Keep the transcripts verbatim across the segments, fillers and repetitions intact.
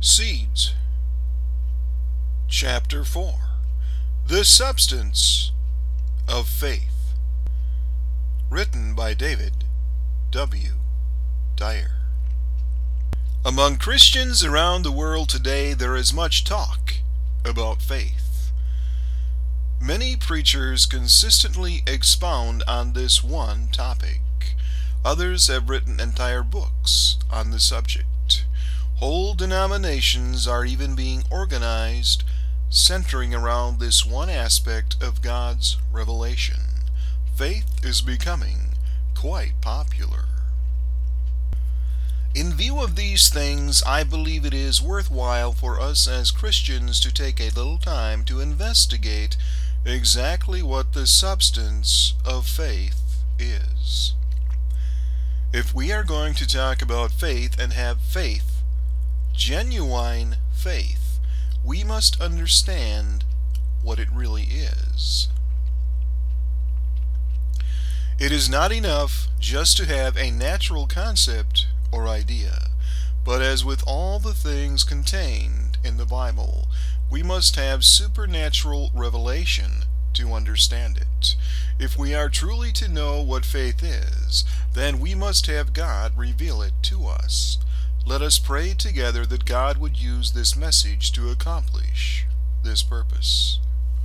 Seeds. Chapter four. The Substance of Faith. Written by David W. Dyer. Among Christians around the world today, there is much talk about faith. Many preachers consistently expound on this one topic. Others have written entire books on the subject. Whole denominations are even being organized centering around this one aspect of God's revelation. Faith is becoming quite popular. In view of these things, I believe it is worthwhile for us as Christians to take a little time to investigate exactly what the substance of faith is. If we are going to talk about faith and have faith, genuine faith, we must understand what it really is. It is not enough just to have a natural concept or idea, but as with all the things contained in the Bible, we must have supernatural revelation to understand it. If we are truly to know what faith is, then we must have God reveal it to us. Let us pray together that God would use this message to accomplish this purpose.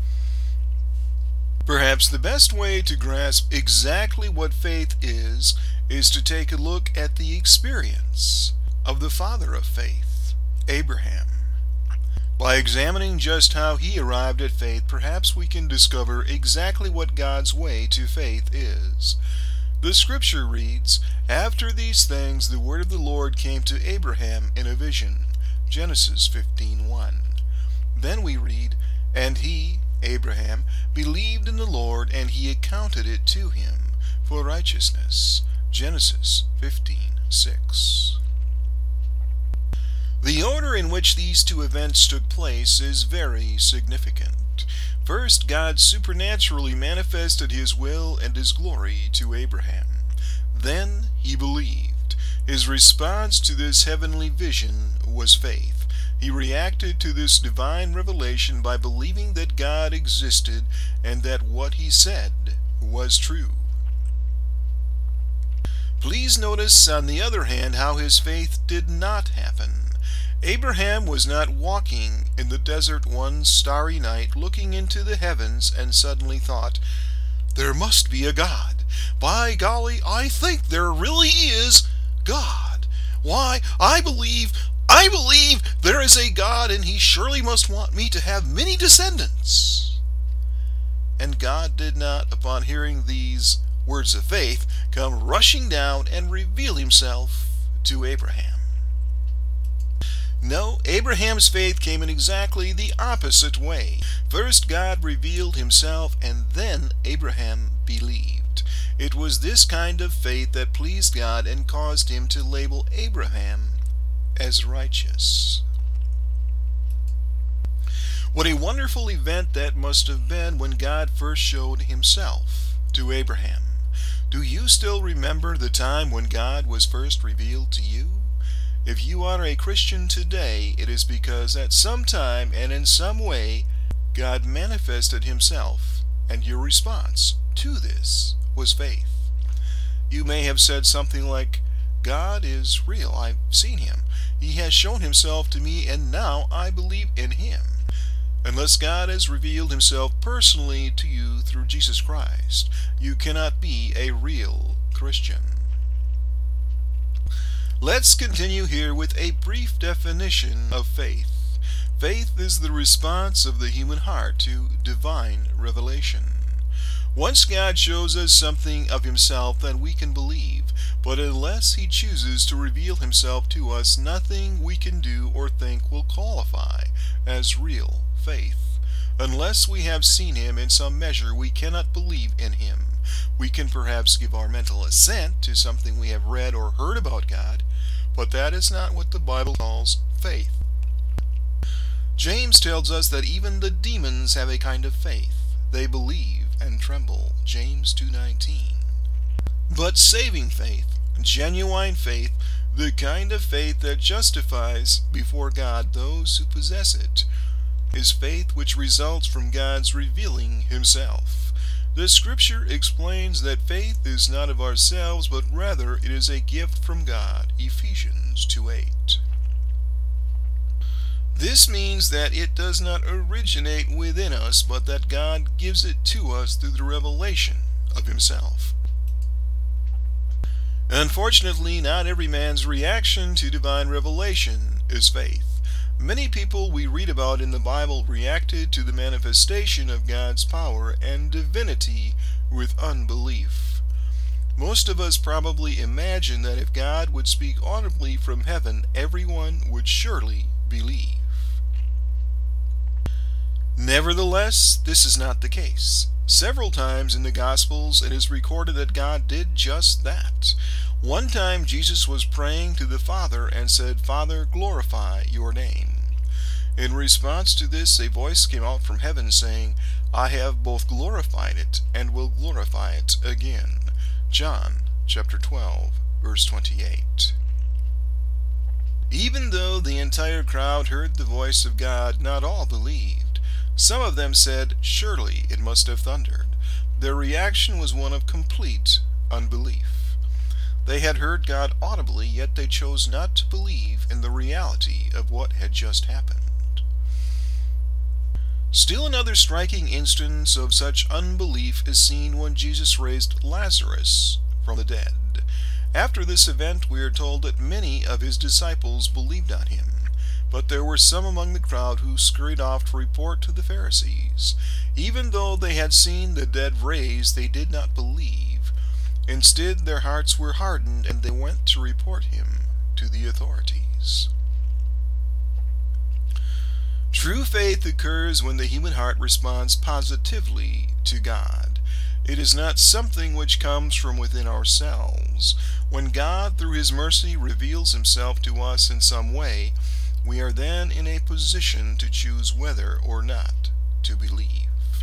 Perhaps the best way to grasp exactly what faith is, is to take a look at the experience of the father of faith, Abraham. By examining just how he arrived at faith, perhaps we can discover exactly what God's way to faith is. The scripture reads, "After these things the word of the Lord came to Abraham in a vision." Genesis fifteen one. Then we read, "And he, Abraham, believed in the Lord, and he accounted it to him for righteousness." Genesis fifteen six. The order in which these two events took place is very significant. First, God supernaturally manifested his will and his glory to Abraham. Then he believed. His response to this heavenly vision was faith. He reacted to this divine revelation by believing that God existed and that what he said was true. Please notice, on the other hand, how his faith did not happen. Abraham was not walking in the desert one starry night, looking into the heavens, and suddenly thought, "There must be a God. By golly, I think there really is God. Why, I believe, I believe there is a God, and he surely must want me to have many descendants." And God did not, upon hearing these words of faith, come rushing down and reveal himself to Abraham. No, Abraham's faith came in exactly the opposite way. First God revealed himself, and then Abraham believed. It was this kind of faith that pleased God and caused him to label Abraham as righteous. What a wonderful event that must have been when God first showed himself to Abraham. Do you still remember the time when God was first revealed to you? If you are a Christian today, it is because at some time and in some way God manifested himself, and your response to this was faith. You may have said something like, "God is real. I've seen him. He has shown himself to me, and now I believe in him." Unless God has revealed himself personally to you through Jesus Christ, you cannot be a real Christian. Let's continue here with a brief definition of faith. Faith is the response of the human heart to divine revelation. Once God shows us something of himself, then we can believe. But unless he chooses to reveal himself to us, nothing we can do or think will qualify as real faith. Unless we have seen him in some measure, we cannot believe in him. We can perhaps give our mental assent to something we have read or heard about God, but that is not what the Bible calls faith. James tells us that even the demons have a kind of faith. They believe and tremble. James two nineteen. But saving faith, genuine faith, the kind of faith that justifies before God those who possess it is faith which results from God's revealing himself. The scripture explains that faith is not of ourselves, but rather it is a gift from God. Ephesians two eight. This means that it does not originate within us, but that God gives it to us through the revelation of himself. Unfortunately, not every man's reaction to divine revelation is faith. Many people we read about in the Bible reacted to the manifestation of God's power and divinity with unbelief. Most of us probably imagine that if God would speak audibly from heaven, everyone would surely believe. Nevertheless, this is not the case. Several times in the Gospels it is recorded that God did just that. One time Jesus was praying to the Father and said, "Father, glorify your name." In response to this, a voice came out from heaven saying, "I have both glorified it and will glorify it again." John chapter twelve, verse twenty-eight. Even though the entire crowd heard the voice of God, not all believed. Some of them said, "Surely it must have thundered." Their reaction was one of complete unbelief. They had heard God audibly, yet they chose not to believe in the reality of what had just happened. Still another striking instance of such unbelief is seen when Jesus raised Lazarus from the dead. After this event, we are told that many of his disciples believed on him. But there were some among the crowd who scurried off to report to the Pharisees. Even though they had seen the dead raised, they did not believe. Instead, their hearts were hardened, and they went to report him to the authorities. True faith occurs when the human heart responds positively to God. It is not something which comes from within ourselves. When God, through his mercy, reveals himself to us in some way, we are then in a position to choose whether or not to believe.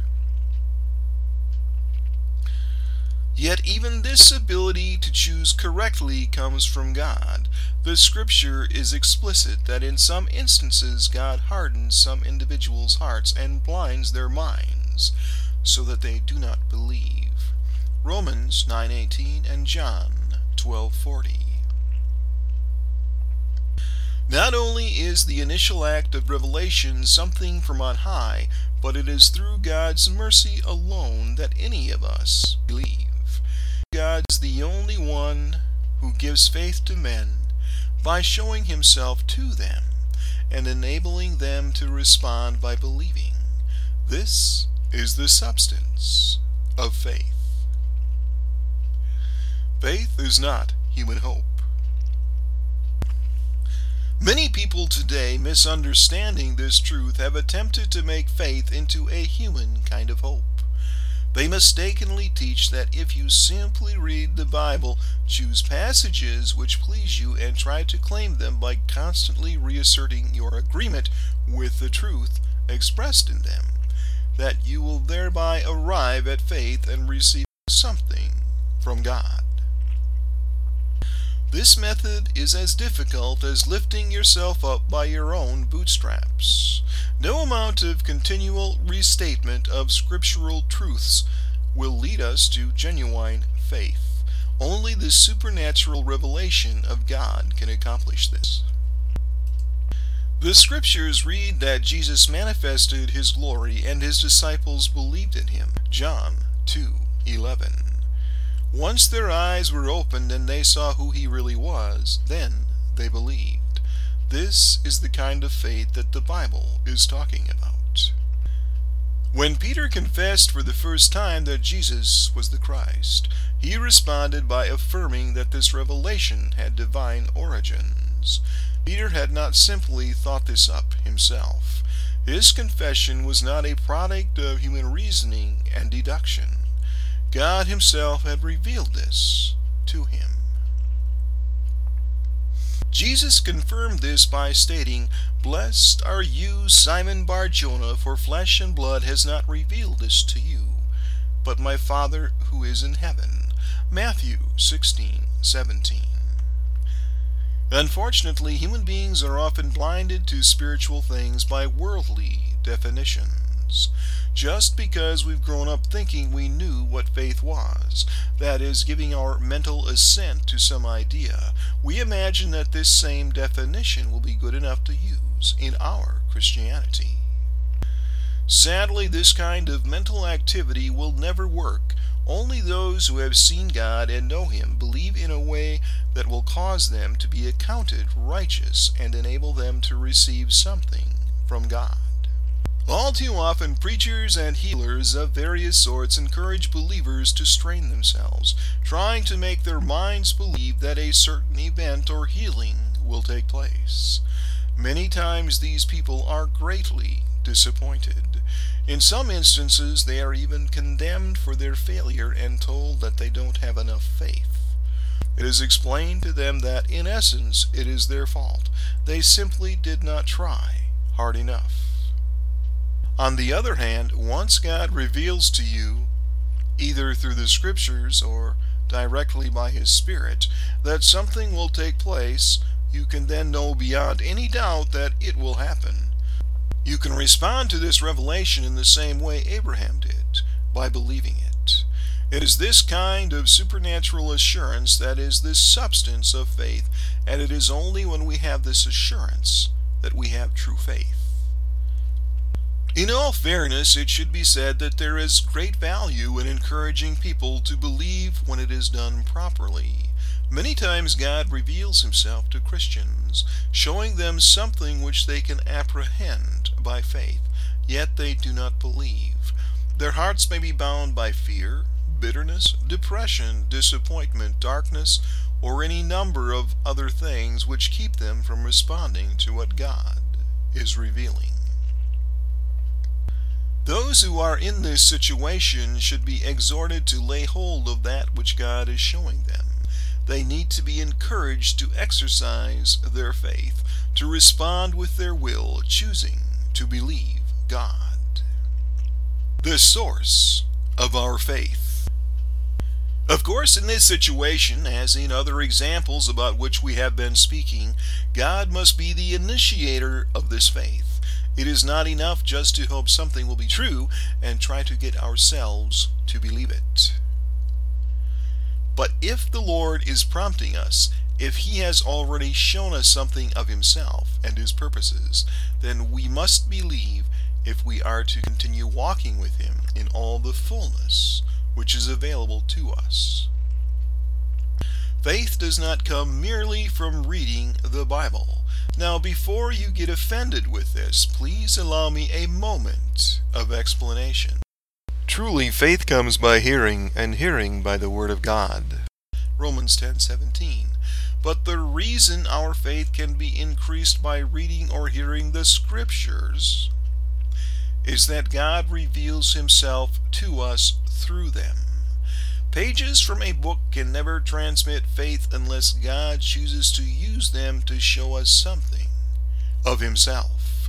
Yet even this ability to choose correctly comes from God. The scripture is explicit that in some instances God hardens some individuals' hearts and blinds their minds so that they do not believe. Romans nine eighteen and John twelve forty. Not only is the initial act of revelation something from on high, but it is through God's mercy alone that any of us believe. God is the only one who gives faith to men by showing himself to them and enabling them to respond by believing. This is the substance of faith. Faith is not human hope. Many people today, misunderstanding this truth, have attempted to make faith into a human kind of hope. They mistakenly teach that if you simply read the Bible, choose passages which please you, and try to claim them by constantly reasserting your agreement with the truth expressed in them, that you will thereby arrive at faith and receive something from God. This method is as difficult as lifting yourself up by your own bootstraps. No amount of continual restatement of scriptural truths will lead us to genuine faith. Only the supernatural revelation of God can accomplish this. The scriptures read that Jesus manifested his glory and his disciples believed in him. John two eleven. Once their eyes were opened and they saw who he really was, then they believed. This is the kind of faith that the Bible is talking about. When Peter confessed for the first time that Jesus was the Christ, he responded by affirming that this revelation had divine origins. Peter had not simply thought this up himself. His confession was not a product of human reasoning and deduction. God himself had revealed this to him. Jesus confirmed this by stating, "Blessed are you, Simon Bar-Jonah, for flesh and blood has not revealed this to you, but my Father who is in heaven." Matthew sixteen seventeen. Unfortunately, human beings are often blinded to spiritual things by worldly definitions. Just because we've grown up thinking we knew what faith was, that is, giving our mental assent to some idea, we imagine that this same definition will be good enough to use in our Christianity. Sadly, this kind of mental activity will never work. Only those who have seen God and know Him believe in a way that will cause them to be accounted righteous and enable them to receive something from God. All too often, preachers and healers of various sorts encourage believers to strain themselves, trying to make their minds believe that a certain event or healing will take place. Many times these people are greatly disappointed. In some instances, they are even condemned for their failure and told that they don't have enough faith. It is explained to them that, in essence, it is their fault. They simply did not try hard enough. On the other hand, once God reveals to you, either through the Scriptures or directly by His Spirit, that something will take place, you can then know beyond any doubt that it will happen. You can respond to this revelation in the same way Abraham did, by believing it. It is this kind of supernatural assurance that is the substance of faith, and it is only when we have this assurance that we have true faith. In all fairness, it should be said that there is great value in encouraging people to believe when it is done properly. Many times God reveals Himself to Christians, showing them something which they can apprehend by faith, yet they do not believe. Their hearts may be bound by fear, bitterness, depression, disappointment, darkness, or any number of other things which keep them from responding to what God is revealing. Those who are in this situation should be exhorted to lay hold of that which God is showing them. They need to be encouraged to exercise their faith, to respond with their will, choosing to believe God. The source of our faith. Of course, in this situation, as in other examples about which we have been speaking, God must be the initiator of this faith. It is not enough just to hope something will be true and try to get ourselves to believe it. But if the Lord is prompting us, if He has already shown us something of Himself and His purposes, then we must believe if we are to continue walking with Him in all the fullness which is available to us. Faith does not come merely from reading the Bible. Now, before you get offended with this, please allow me a moment of explanation. Truly, faith comes by hearing, and hearing by the Word of God. Romans ten seventeen. But the reason our faith can be increased by reading or hearing the Scriptures is that God reveals Himself to us through them. Pages from a book can never transmit faith unless God chooses to use them to show us something of Himself.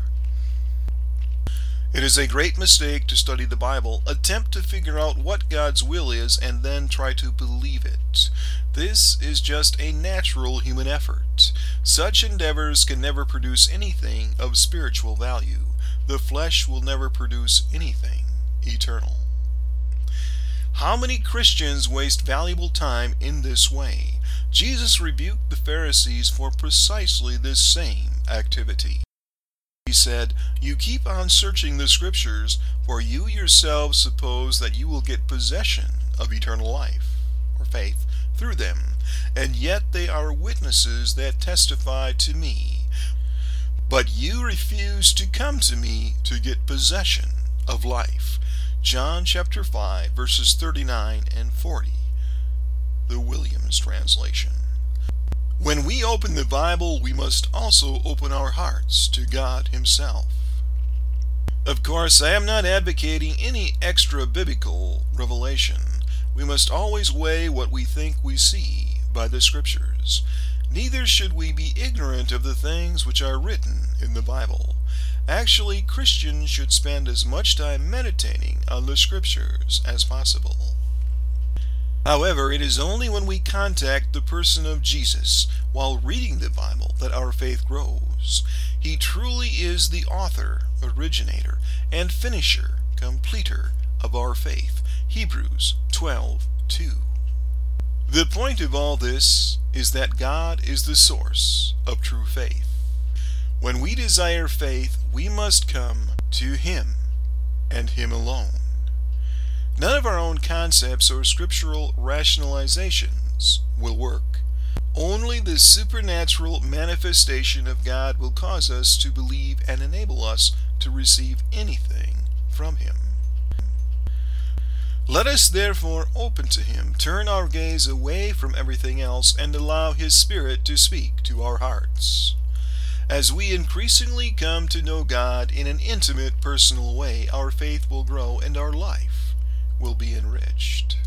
It is a great mistake to study the Bible, attempt to figure out what God's will is, and then try to believe it. This is just a natural human effort. Such endeavors can never produce anything of spiritual value. The flesh will never produce anything eternal. How many Christians waste valuable time in this way? Jesus rebuked the Pharisees for precisely this same activity. He said, "You keep on searching the Scriptures, for you yourselves suppose that you will get possession of eternal life," or faith, "through them, and yet they are witnesses that testify to me. But you refuse to come to me to get possession of life." John chapter five, verses thirty-nine and forty, the Williams translation. When we open the Bible, we must also open our hearts to God Himself. Of course, I am not advocating any extra biblical revelation. We must always weigh what we think we see by the Scriptures. Neither should we be ignorant of the things which are written in the Bible. Actually, Christians should spend as much time meditating on the Scriptures as possible. However, it is only when we contact the person of Jesus while reading the Bible that our faith grows. He truly is the author, originator, and finisher, completer of our faith. Hebrews twelve two. The point of all this is that God is the source of true faith. When we desire faith, we must come to Him and Him alone. None of our own concepts or scriptural rationalizations will work. Only the supernatural manifestation of God will cause us to believe and enable us to receive anything from Him. Let us therefore open to Him, turn our gaze away from everything else, and allow His Spirit to speak to our hearts. As we increasingly come to know God in an intimate, personal way, our faith will grow and our life will be enriched.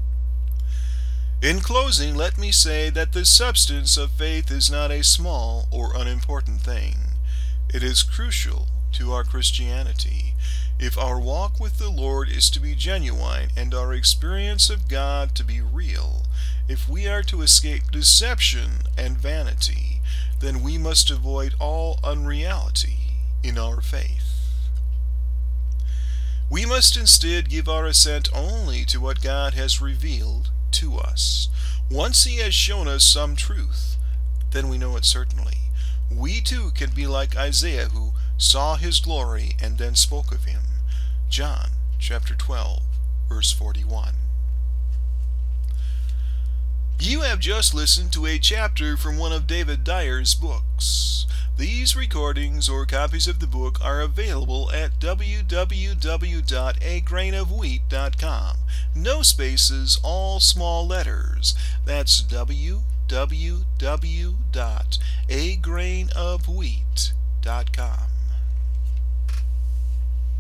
In closing, let me say that the substance of faith is not a small or unimportant thing. It is crucial to our Christianity. If our walk with the Lord is to be genuine and our experience of God to be real, if we are to escape deception and vanity, then we must avoid all unreality in our faith. We must instead give our assent only to what God has revealed to us. Once He has shown us some truth, then we know it certainly. We too can be like Isaiah, who saw His glory and then spoke of Him. John chapter twelve, verse forty-one. You have just listened to a chapter from one of David Dyer's books. These recordings or copies of the book are available at w w w dot a grain of wheat dot com. No spaces, all small letters. That's w w w dot a grain of wheat dot com.